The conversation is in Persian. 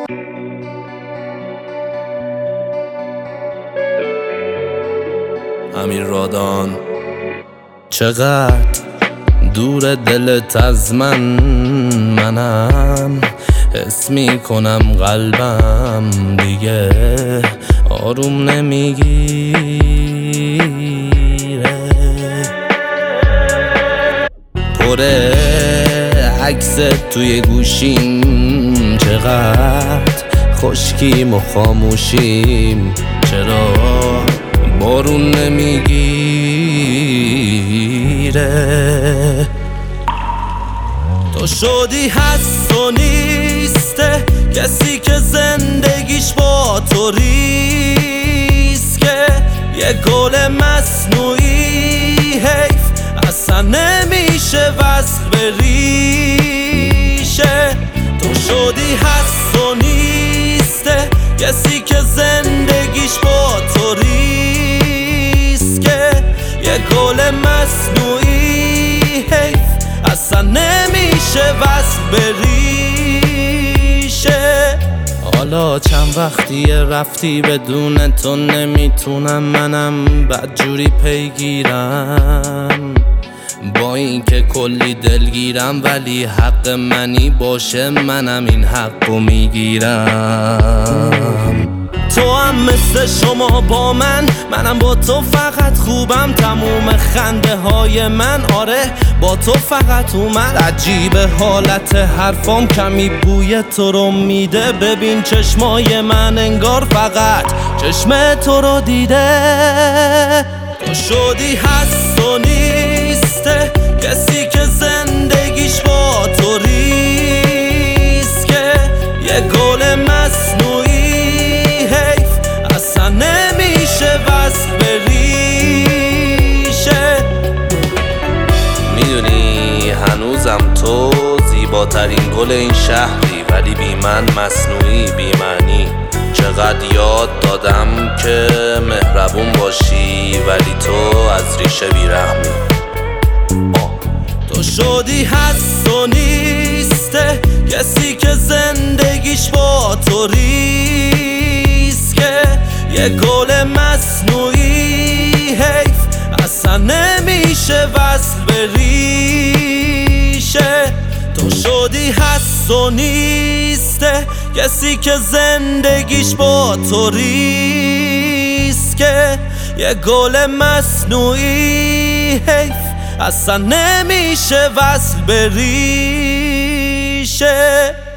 امیر رادان. چقدر دور دلت از منم حس میکنم قلبم دیگه آروم نمیگیره، پره عکس توی گوشیم، چقدر خشکیم و خاموشیم، چرا بارون نمیگیره. تو شدی هست و نیسته، کسی که زندگیش با تو ریسکه، یه گل مصنوعی حیف اصلا نمیشه وصل به ریشه. تو شدی هست و نیسته، کسی که زندگیش با تو ریسکه، یه گل مصنوعی حیف اصلا نمیشه وصل به ریشه. حالا چند وقتیه رفتی بدون تو نمیتونم منم بدجوری پیگیرم، با اینکه کلی دلگیرم ولی حق منی باشه منم این حقو میگیرم. تو هم مثل شما با منم با تو فقط خوبم، تموم خنده های من آره با تو فقط اومد. عجیبه حالت حرفام کمی بوی تو رو میده، ببین چشمای من انگار فقط چشم تو رو دیده. تو شدی هست و نیسته، کسی که زندگیش با تو ریسکه، یه گل مصنوعی حیف اصلا نمیشه وصل به ریشه. میدونی هنوزم تو زیباترین گل این شهری، ولی بی من مصنوعی بی معنی. چقدر یاد دادم که مهربون باشی ولی تو از ریشه بیرحمی. تو شدی هست و نیسته، کسی که زندگیش با تو ریسکه، یه گل مصنوعی حیف اصلا نمیشه وصل به ریشه. تو شدی هست و نیسته، کسی که زندگیش با تو ریسکه، یه گل مصنوعی حیف اصلا نمیشه وصل به ریشه.